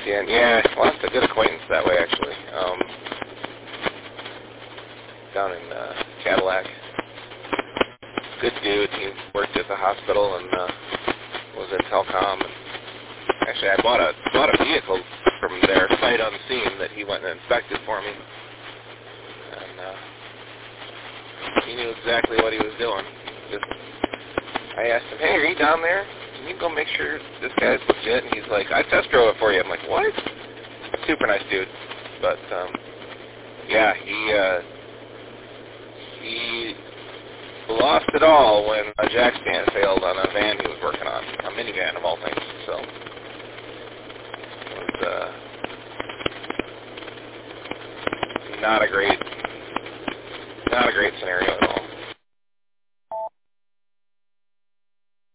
Yeah, lost a good acquaintance that way, actually. Down in Cadillac. Good dude. He worked at the hospital and was in telecom. And actually, I bought a vehicle from their sight unseen that he went and inspected for me. And he knew exactly what he was doing. I asked him, hey, are you down there? Can you go make sure this guy's legit? And he's like, I test drove it for you. I'm like, what? Super nice dude. But, yeah, he lost it all when a jack stand failed on a van he was working on, a minivan of all things. So, it was not a great scenario.